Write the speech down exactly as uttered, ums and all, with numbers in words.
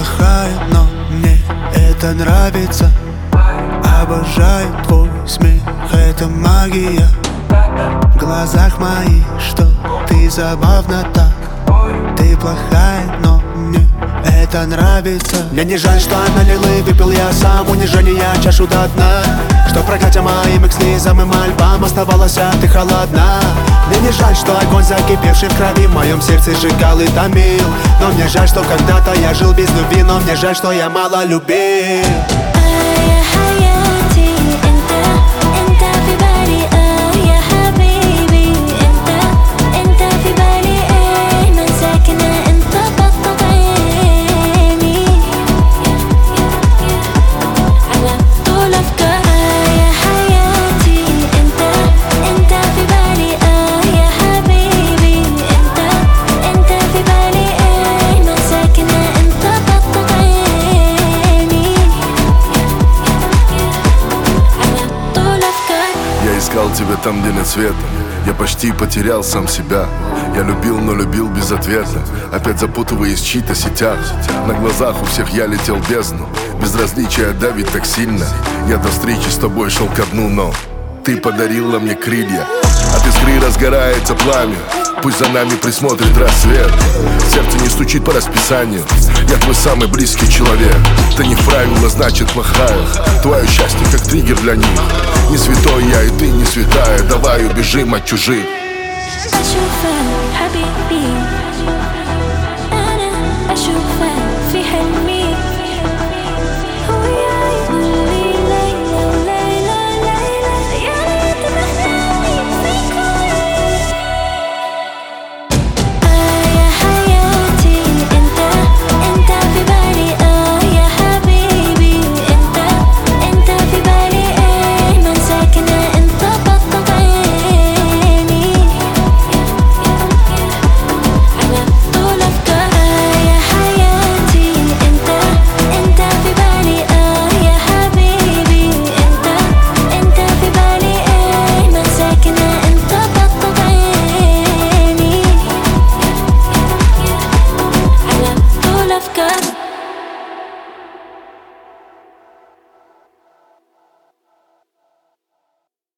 плохая, но мне это нравится. Обожаю твой смех, это магия. В глазах моих, что ты забавна так. Ты плохая, но мне это нравится. Мне не жаль, что налил и выпил я сам унижение чашу до дна. Что проклятие моим их слезам и мольбам оставалась, а ты холодна. Мне не жаль, что огонь, закипевший в крови, в моем сердце сжигал и томил. Но мне жаль, что когда-то я жил без любви. Но мне жаль, что я мало любил. Искал тебя там, где нет света. Я почти потерял сам себя. Я любил, но любил без ответа. Опять запутываясь в чьих-то сетях. На глазах у всех я летел в бездну. Безразличие давит так сильно. Я до встречи с тобой шел ко дну, но ты подарила мне крылья. От искры разгорается пламя. Пусть за нами присмотрит рассвет. Сердце не стучит по расписанию. Я твой самый близкий человек. Ты не в правила, значит плохая. Твое счастье как триггер для них. Не святой я и ты не святая. Давай убежим от чужих.